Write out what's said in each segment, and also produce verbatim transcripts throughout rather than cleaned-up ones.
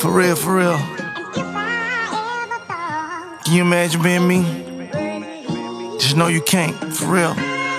For real, for real. Can you imagine being me? Just know you can't, for real.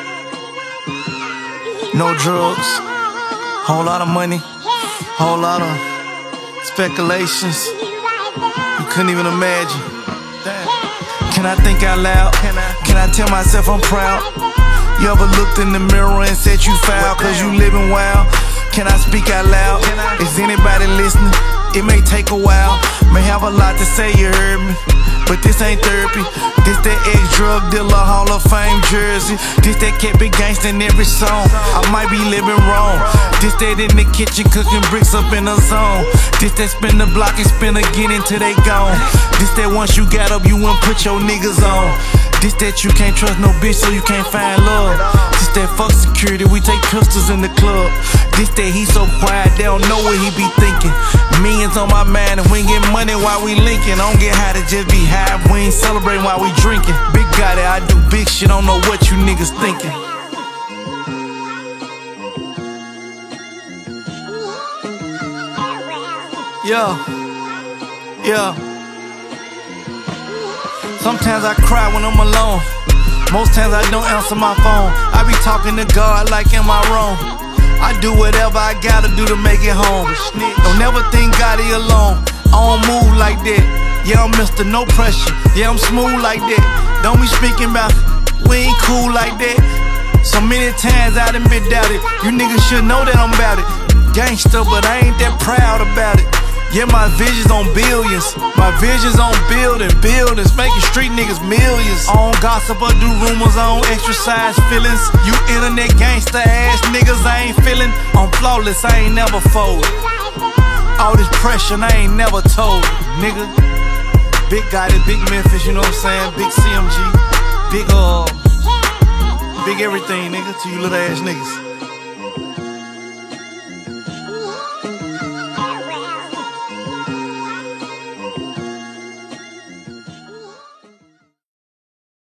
No drugs, whole lot of money, whole lot of speculations. You couldn't even imagine. Can I think out loud? Can I tell myself I'm proud? You ever looked in the mirror and said you foul cause you living wild? Can I speak out loud? Is anybody listening? It may take a while, may have a lot to say, you heard me. But this ain't therapy, this that ex-drug dealer Hall of Fame jersey. This that kept it gangsta in every song. I might be living wrong. This that in the kitchen cooking bricks up in the zone. This that spin the block and spin again until they gone. This that once you got up you wouldn't put your niggas on. This that you can't trust no bitch so you can't find love. This that fuck security, we take pistols in the club. This that he so quiet, they don't know what he be thinking. Millions on my mind and we ain't getting money while we linking. I don't get high to just be high, we ain't celebrating while we drinking. Big guy that I do big shit, don't know what you niggas thinking. Yeah, yeah. Sometimes I cry when I'm alone. Most times I don't answer my phone. I be talking to God like, am I wrong? I do whatever I gotta do to make it home. Don't never think God is alone. I don't move like that. Yeah, I'm Mister No Pressure. Yeah, I'm smooth like that. Don't be speaking about we ain't cool like that. So many times I done been doubted. You niggas should know that I'm about it. Gangsta, but I ain't that proud about it. Yeah, my vision's on billions. My vision's on building buildings, making street niggas millions. I don't gossip or do rumors, I don't exercise feelings. You internet gangsta ass niggas, I ain't feeling. I'm flawless, I ain't never fold. All this pressure, I ain't never told, nigga. Big guy, this big Memphis, you know what I'm saying? Big C M G, big uh, big everything, nigga, to you little ass niggas.